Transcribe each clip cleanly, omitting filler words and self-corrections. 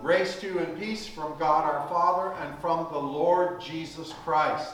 Grace to you and peace from God our Father and from the Lord Jesus Christ.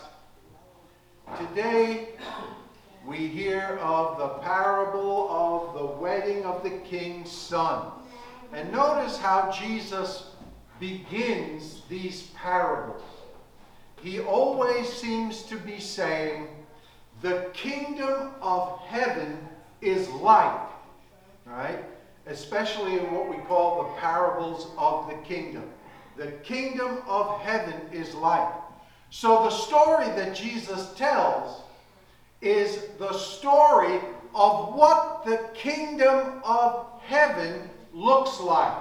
Today we hear of the parable of the wedding of the king's son. And notice how Jesus begins these parables. He always seems to be saying, the kingdom of heaven is like, right? Especially in what we call the parables of the kingdom. The kingdom of heaven is like. So the story that Jesus tells is the story of what the kingdom of heaven looks like.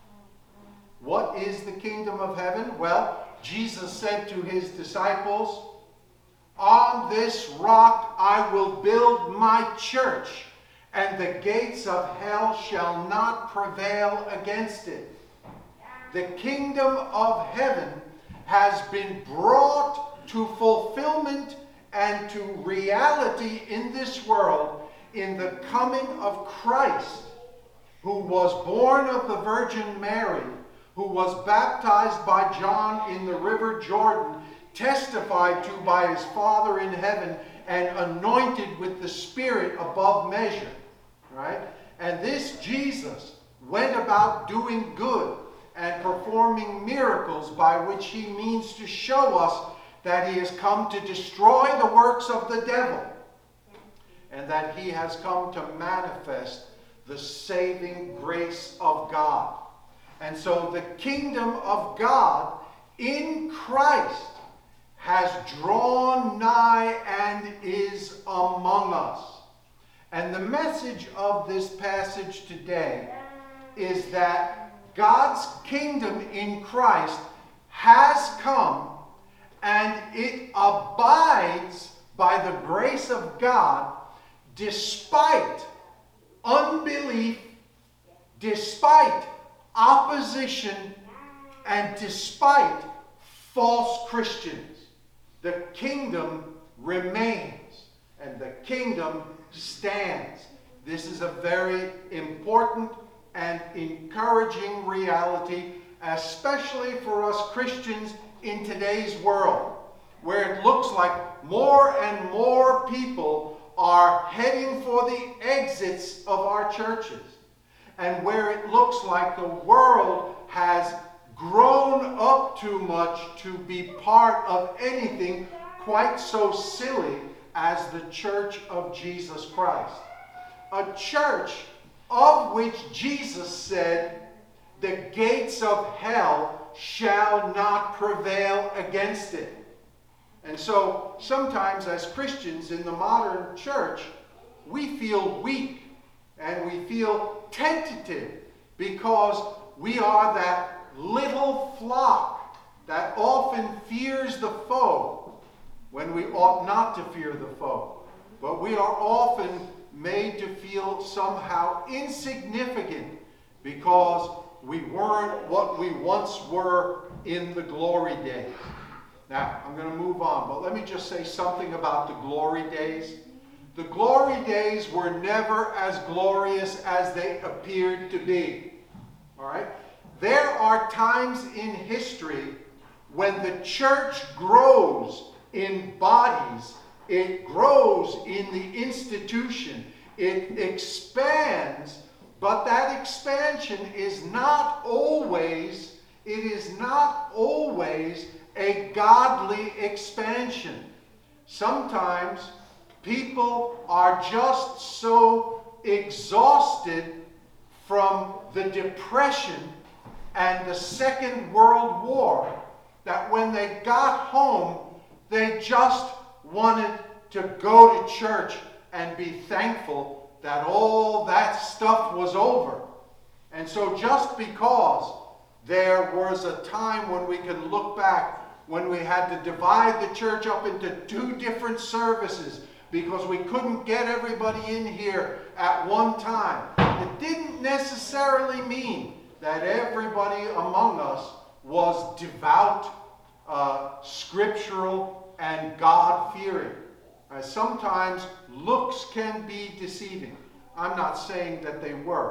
What is the kingdom of heaven? Well, Jesus said to his disciples, "On this rock I will build my church, and the gates of hell shall not prevail against it." The kingdom of heaven has been brought to fulfillment and to reality in this world in the coming of Christ, who was born of the Virgin Mary, who was baptized by John in the river Jordan, testified to by his Father in heaven, and anointed with the Spirit above measure. Right? And this Jesus went about doing good and performing miracles, by which he means to show us that he has come to destroy the works of the devil, and that he has come to manifest the saving grace of God. And so the kingdom of God in Christ has drawn nigh and is among us. And the message of this passage today is that God's kingdom in Christ has come, and it abides by the grace of God despite unbelief, despite opposition, and despite false Christians. The kingdom remains, and the kingdom stands. This is a very important and encouraging reality, especially for us Christians in today's world, where it looks like more and more people are heading for the exits of our churches, and where it looks like the world has grown up too much to be part of anything quite so silly as the Church of Jesus Christ. A church of which Jesus said, "The gates of hell shall not prevail against it." And so sometimes as Christians in the modern church, we feel weak and we feel tentative because we are that little flock that often fears the foe when we ought not to fear the foe. But we are often made to feel somehow insignificant because we weren't what we once were in the glory days. Now, I'm going to move on, but let me just say something about the glory days. The glory days were never as glorious as they appeared to be. All right? There are times in history when the church grows in bodies, it grows in the institution, it expands, but that expansion is not always a godly expansion. Sometimes people are just so exhausted from the Depression and the Second World War that when they got home, they just wanted to go to church and be thankful that all that stuff was over. And so just because there was a time when we can look back when we had to divide the church up into two different services because we couldn't get everybody in here at one time, it didn't necessarily mean that everybody among us was devout, scriptural, and God-fearing. Sometimes looks can be deceiving. I'm not saying that they were,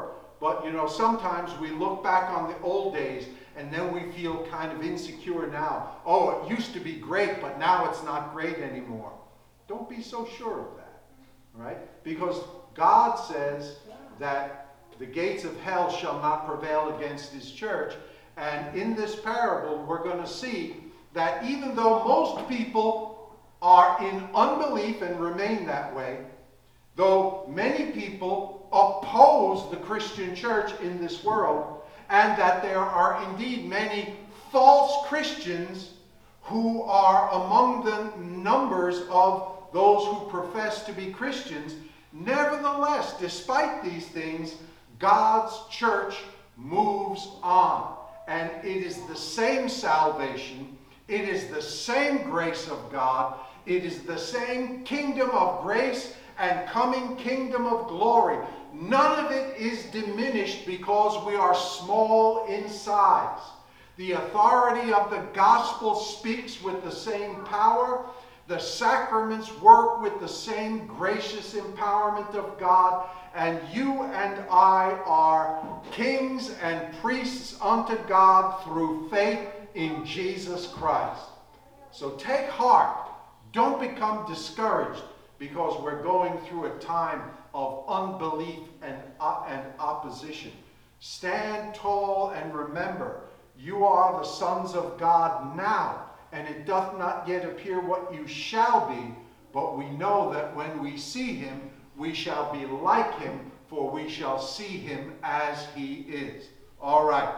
But, sometimes we look back on the old days and then we feel kind of insecure now. Oh, it used to be great, but now it's not great anymore. Don't be so sure of that, right? Because God says that the gates of hell shall not prevail against his church. And in this parable, we're going to see that even though most people are in unbelief and remain that way, though many people oppose the Christian church in this world, and that there are indeed many false Christians who are among the numbers of those who profess to be Christians, nevertheless, despite these things, God's church moves on. And it is the same salvation, it is the same grace of God, it is the same kingdom of grace and coming kingdom of glory. None of it is diminished because we are small in size. The authority of the gospel speaks with the same power. The sacraments work with the same gracious empowerment of God. And you and I are kings and priests unto God through faith in Jesus Christ. So take heart. Don't become discouraged because we're going through a time of unbelief and opposition. Stand tall and remember, you are the sons of God now, and it doth not yet appear what you shall be, but we know that when we see him, we shall be like him, for we shall see him as he is. All right.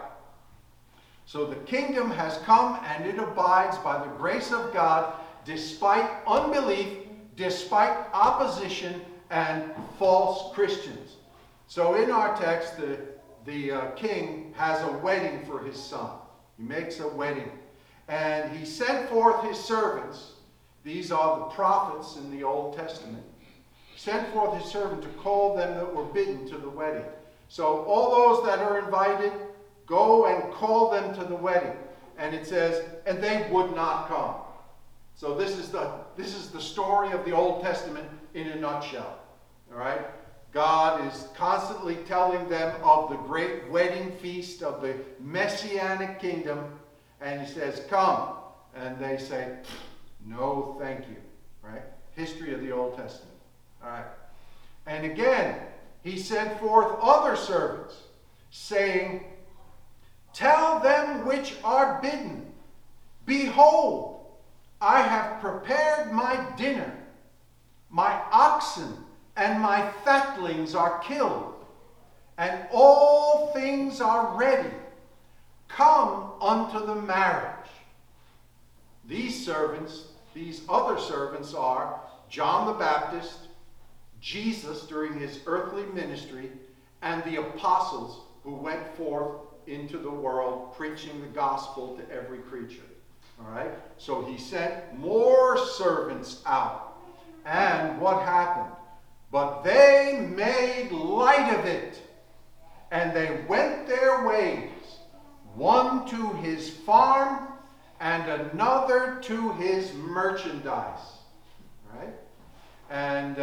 So the kingdom has come, and it abides by the grace of God, despite unbelief, despite opposition, and false Christians. So in our text, the king has a wedding for his son. He makes a wedding. And he sent forth his servants. These are the prophets in the Old Testament. He sent forth his servant to call them that were bidden to the wedding. So all those that are invited, go and call them to the wedding. And it says, and they would not come. So this is the story of the Old Testament in a nutshell. All right? God is constantly telling them of the great wedding feast of the Messianic kingdom. And he says, come. And they say, no, thank you. Right? History of the Old Testament. All right. And again, he sent forth other servants, saying, tell them which are bidden, behold, I have prepared my dinner. My oxen and my fatlings are killed, and all things are ready. Come unto the marriage. These other servants are John the Baptist, Jesus during his earthly ministry, and the apostles who went forth into the world preaching the gospel to every creature. All right? So he sent more servants out. And what happened? But they made light of it, and they went their ways, one to his farm and another to his merchandise. Right? And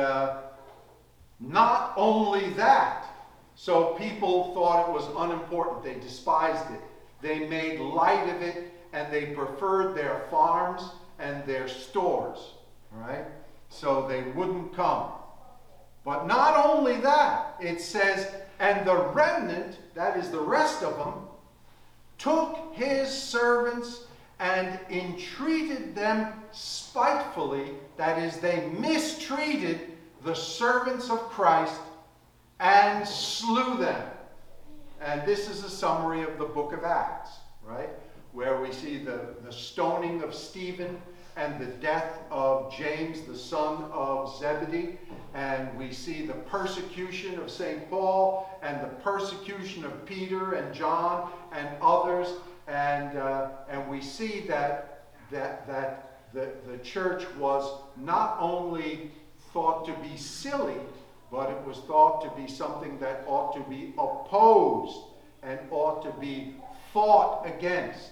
not only that, so people thought it was unimportant. They despised it. They made light of it, and they preferred their farms and their stores. Right? So they wouldn't come. But not only that, it says, and the remnant, that is the rest of them, took his servants and entreated them spitefully, that is, they mistreated the servants of Christ and slew them. And this is a summary of the book of Acts, right? Where we see the stoning of Stephen and the death of James, the son of Zebedee. And we see the persecution of St. Paul and the persecution of Peter and John and others. And we see that the church was not only thought to be silly, but it was thought to be something that ought to be opposed and ought to be fought against.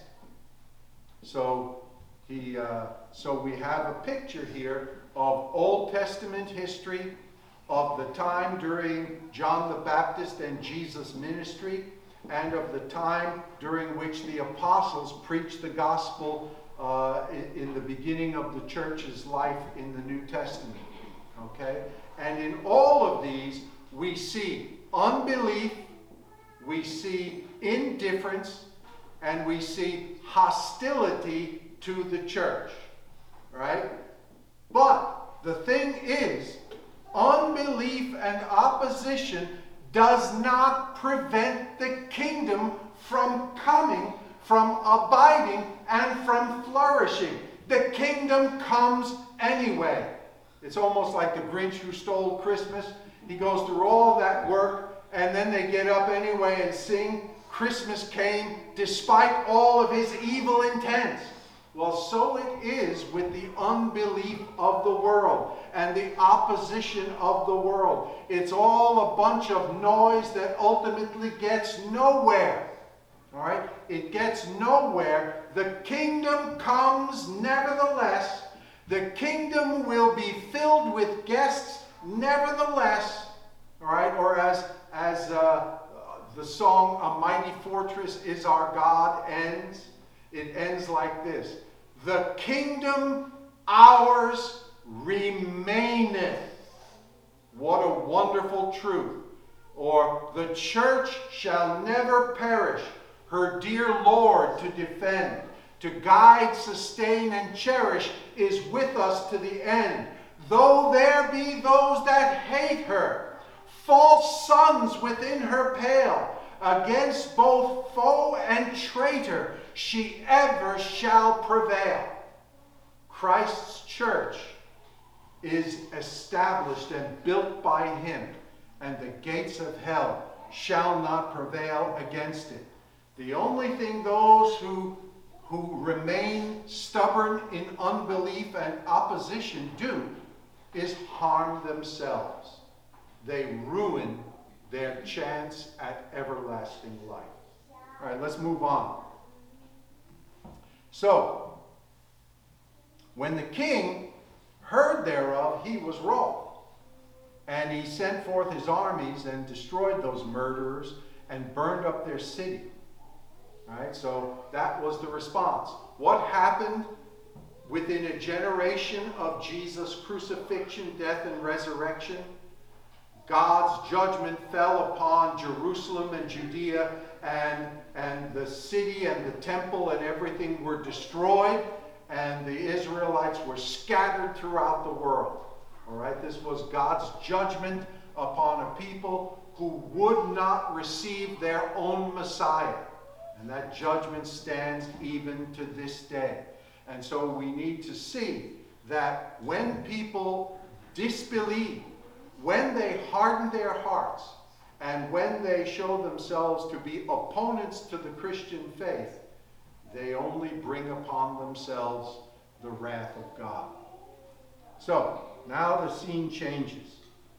So we have a picture here of Old Testament history, of the time during John the Baptist and Jesus' ministry, and of the time during which the apostles preached the gospel in the beginning of the church's life in the New Testament. Okay? And in all of these, we see unbelief, we see indifference, and we see hostility to the church. Right? But the thing is, unbelief and opposition does not prevent the kingdom from coming, from abiding, and from flourishing. The kingdom comes anyway. It's almost like the Grinch who stole Christmas. He goes through all that work, and then they get up anyway and sing, "Christmas came despite all of his evil intents." Well, so it is with the unbelief of the world and the opposition of the world. It's all a bunch of noise that ultimately gets nowhere. All right? It gets nowhere. The kingdom comes nevertheless. The kingdom will be filled with guests nevertheless. All right? Or as the song "A Mighty Fortress Is Our God" ends, it ends like this: "The kingdom ours remaineth." What a wonderful truth. Or, "The church shall never perish, her dear Lord to defend, to guide, sustain, and cherish is with us to the end. Though there be those that hate her, false sons within her pale, against both foe and traitor, she ever shall prevail." Christ's church is established and built by him, and the gates of hell shall not prevail against it. The only thing those who remain stubborn in unbelief and opposition do is harm themselves. They ruin their chance at everlasting life. All right, let's move on. So, when the king heard thereof, he was wroth. And he sent forth his armies and destroyed those murderers and burned up their city. All right, so that was the response. What happened within a generation of Jesus' crucifixion, death, and resurrection? God's judgment fell upon Jerusalem and Judea, and the city and the temple and everything were destroyed, and the Israelites were scattered throughout the world. All right, this was God's judgment upon a people who would not receive their own Messiah. And that judgment stands even to this day. And so we need to see that when people disbelieve, when they harden their hearts, and when they show themselves to be opponents to the Christian faith, they only bring upon themselves the wrath of God. So, now the scene changes.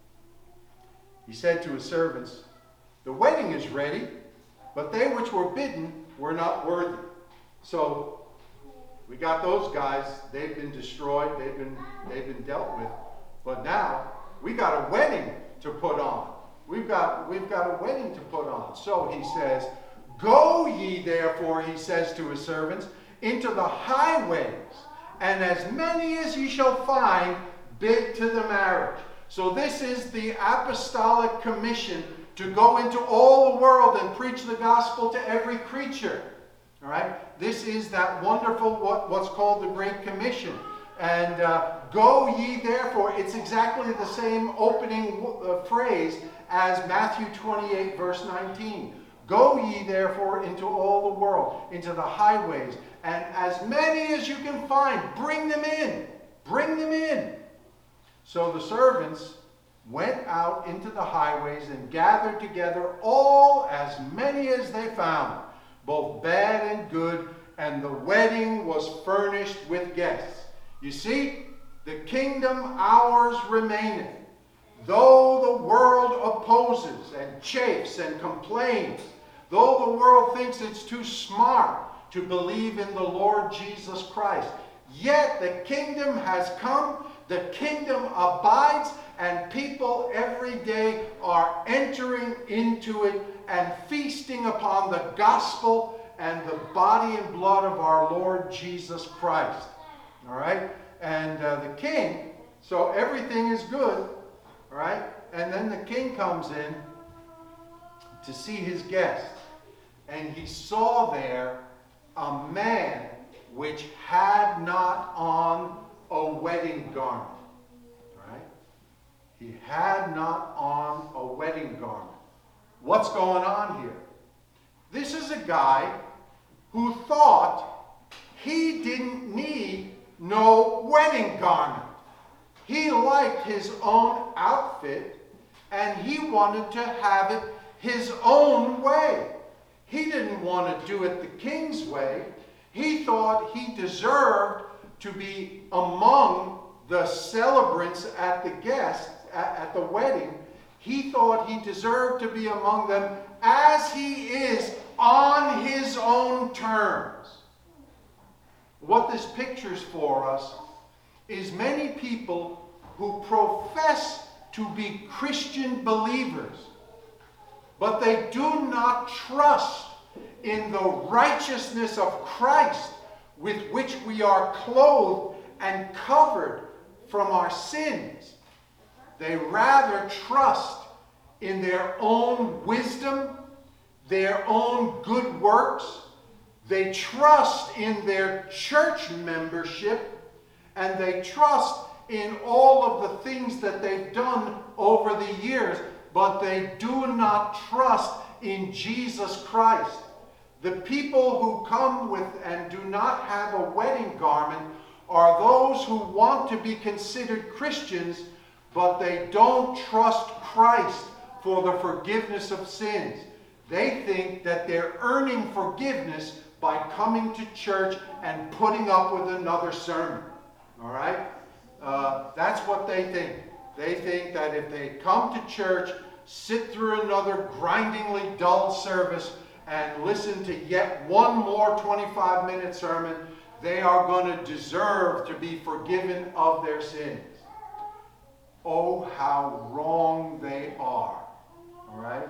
He said to his servants, "The wedding is ready, but they which were bidden were not worthy." So, we got those guys. They've been destroyed. They've been dealt with. But now, we got a wedding to put on. We've got a wedding to put on. So he says, "Go ye therefore," he says to his servants, "into the highways, and as many as ye shall find, bid to the marriage." So this is the apostolic commission to go into all the world and preach the gospel to every creature. All right? This is that wonderful, what's called the Great Commission. And "go ye therefore," it's exactly the same opening phrase as Matthew 28, verse 19. "Go ye therefore into all the world, into the highways, and as many as you can find, bring them in." Bring them in. So the servants went out into the highways and gathered together all as many as they found, both bad and good, and the wedding was furnished with guests. You see, the kingdom ours remaineth. Though the world opposes and chafes and complains, though the world thinks it's too smart to believe in the Lord Jesus Christ, yet the kingdom has come, the kingdom abides, and people every day are entering into it and feasting upon the gospel and the body and blood of our Lord Jesus Christ. All right? And the king, so everything is good. All right? And then the king comes in to see his guest. And he saw there a man which had not on a wedding garment. All right? He had not on a wedding garment. What's going on here? This is a guy who thought he didn't need no wedding garment. He liked his own outfit, and he wanted to have it his own way. He didn't want to do it the king's way. He thought he deserved to be among the celebrants at the wedding. He thought he deserved to be among them as he is on his own terms. What this pictures for us is many people who profess to be Christian believers, but they do not trust in the righteousness of Christ with which we are clothed and covered from our sins. They rather trust in their own wisdom, their own good works. They trust in their church membership, and they trust in all of the things that they've done over the years, but they do not trust in Jesus Christ. The people who come with and do not have a wedding garment are those who want to be considered Christians, but they don't trust Christ for the forgiveness of sins. They think that they're earning forgiveness by coming to church and putting up with another sermon. All right? That's what they think. They think that if they come to church, sit through another grindingly dull service, and listen to yet one more 25-minute sermon, they are going to deserve to be forgiven of their sins. Oh, how wrong they are. All right?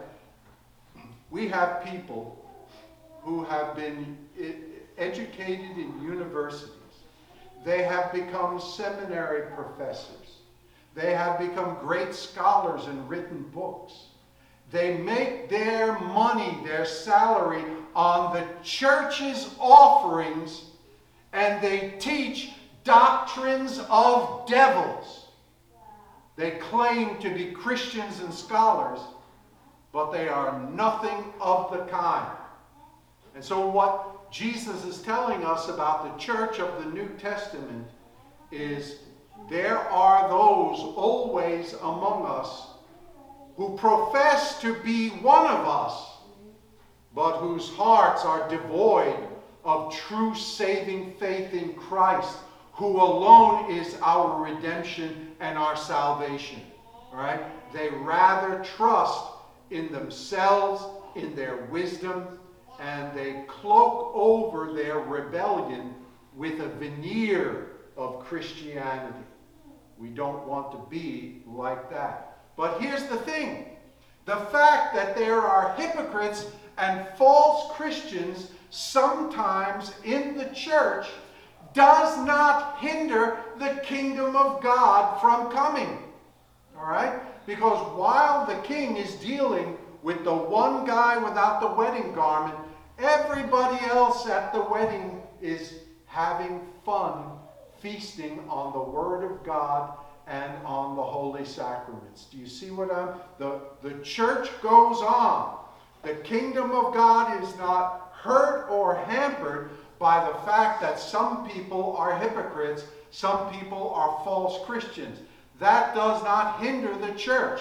We have people who have been educated in universities. They have become seminary professors. They have become great scholars and written books. They make their money, their salary, on the church's offerings, and they teach doctrines of devils. They claim to be Christians and scholars, but they are nothing of the kind. And so what Jesus is telling us about the church of the New Testament is there are those always among us who profess to be one of us, but whose hearts are devoid of true saving faith in Christ, who alone is our redemption and our salvation. All right? They rather trust in themselves, in their wisdom, and they cloak over their rebellion with a veneer of Christianity. We don't want to be like that. But here's the thing. The fact that there are hypocrites and false Christians sometimes in the church does not hinder the kingdom of God from coming. All right? Because while the king is dealing with the one guy without the wedding garment, everybody else at the wedding is having fun, feasting on the Word of God and on the holy sacraments. Do you see what the church goes on. The kingdom of God is not hurt or hampered by the fact that some people are hypocrites, some people are false Christians. That does not hinder the church.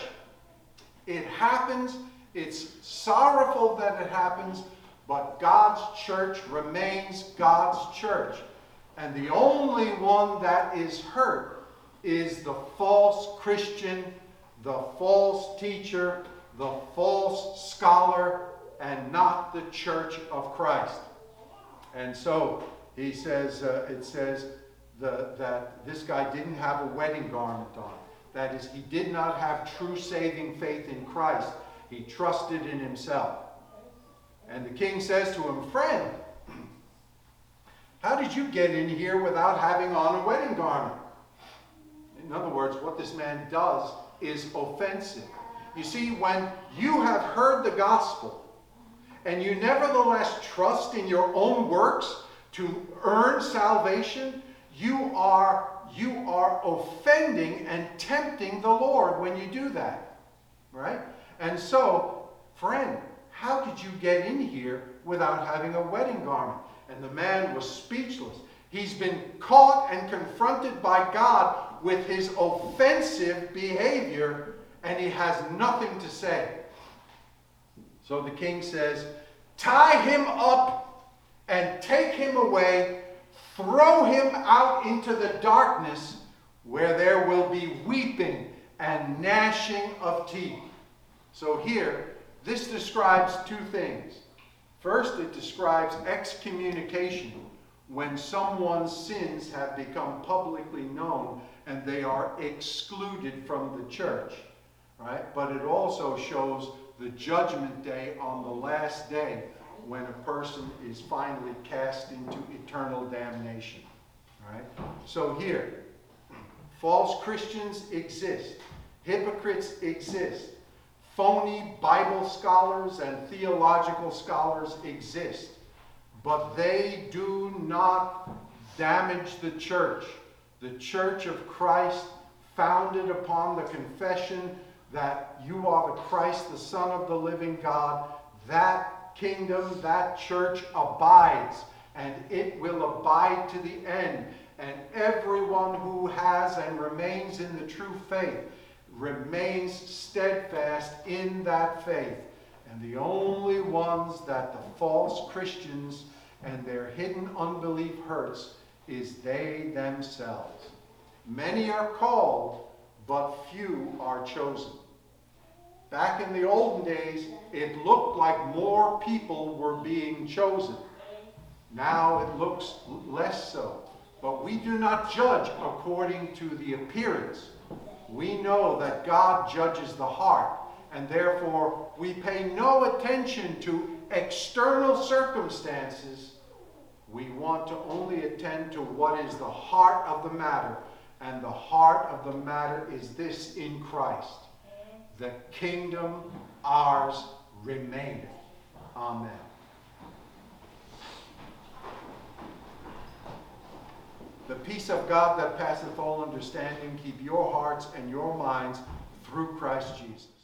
It happens. It's sorrowful that it happens, but God's church remains God's church. And the only one that is hurt is the false Christian, the false teacher, the false scholar, and not the church of Christ. And so he says, it says that this guy didn't have a wedding garment on. That is, he did not have true saving faith in Christ. He trusted in himself. And the king says to him, "Friend, how did you get in here without having on a wedding garment?" In other words, what this man does is offensive. You see, when you have heard the gospel and you nevertheless trust in your own works to earn salvation, you are offending and tempting the Lord when you do that. Right? And so, friend, how did you get in here without having a wedding garment? And the man was speechless. He's been caught and confronted by God with his offensive behavior, and he has nothing to say. So the king says, "Tie him up and take him away. Throw him out into the darkness where there will be weeping and gnashing of teeth." So here, this describes two things. First, it describes excommunication, when someone's sins have become publicly known and they are excluded from the church. Right? But it also shows the judgment day on the last day, when a person is finally cast into eternal damnation. Right? So here, false Christians exist. Hypocrites exist. Phony Bible scholars and theological scholars exist. But they do not damage the church. The church of Christ, founded upon the confession that you are the Christ, the Son of the living God, that kingdom, that church abides, and it will abide to the end. And everyone who has and remains in the true faith remains steadfast in that faith. And the only ones that the false Christians and their hidden unbelief hurts is they themselves. Many are called, but few are chosen. Back in the olden days, it looked like more people were being chosen. Now it looks less so. But we do not judge according to the appearance. We know that God judges the heart, and therefore we pay no attention to external circumstances. We want to only attend to what is the heart of the matter, and the heart of the matter is this: in Christ. The kingdom ours remaineth. Amen. The peace of God that passeth all understanding keep your hearts and your minds through Christ Jesus.